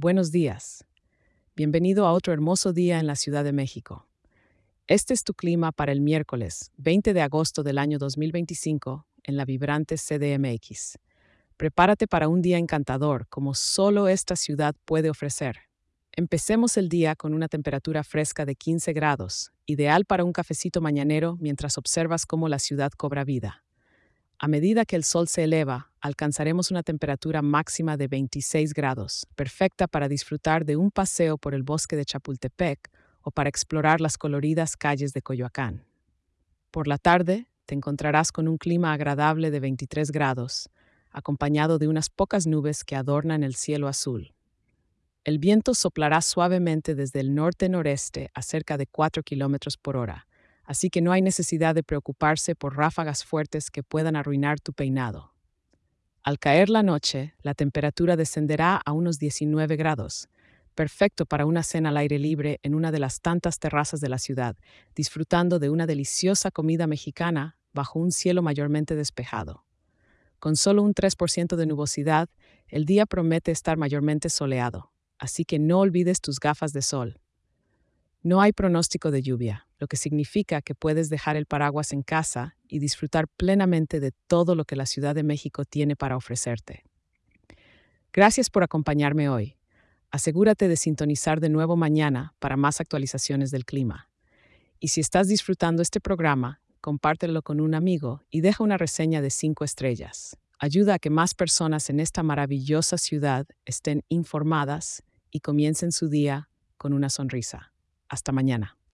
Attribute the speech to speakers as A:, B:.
A: Buenos días. Bienvenido a otro hermoso día en la Ciudad de México. Este es tu clima para el miércoles 20 de agosto del año 2025 en la vibrante CDMX. Prepárate para un día encantador como solo esta ciudad puede ofrecer. Empecemos el día con una temperatura fresca de 15 grados, ideal para un cafecito mañanero mientras observas cómo la ciudad cobra vida. A medida que el sol se eleva, alcanzaremos una temperatura máxima de 26 grados, perfecta para disfrutar de un paseo por el bosque de Chapultepec o para explorar las coloridas calles de Coyoacán. Por la tarde, te encontrarás con un clima agradable de 23 grados, acompañado de unas pocas nubes que adornan el cielo azul. El viento soplará suavemente desde el norte-noreste a cerca de 4 kilómetros por hora, así que no hay necesidad de preocuparse por ráfagas fuertes que puedan arruinar tu peinado. Al caer la noche, la temperatura descenderá a unos 19 grados, perfecto para una cena al aire libre en una de las tantas terrazas de la ciudad, disfrutando de una deliciosa comida mexicana bajo un cielo mayormente despejado. Con solo un 3% de nubosidad, el día promete estar mayormente soleado, así que no olvides tus gafas de sol. No hay pronóstico de lluvia, lo que significa que puedes dejar el paraguas en casa y disfrutar plenamente de todo lo que la Ciudad de México tiene para ofrecerte. Gracias por acompañarme hoy. Asegúrate de sintonizar de nuevo mañana para más actualizaciones del clima. Y si estás disfrutando este programa, compártelo con un amigo y deja una reseña de 5 estrellas. Ayuda a que más personas en esta maravillosa ciudad estén informadas y comiencen su día con una sonrisa. Hasta mañana.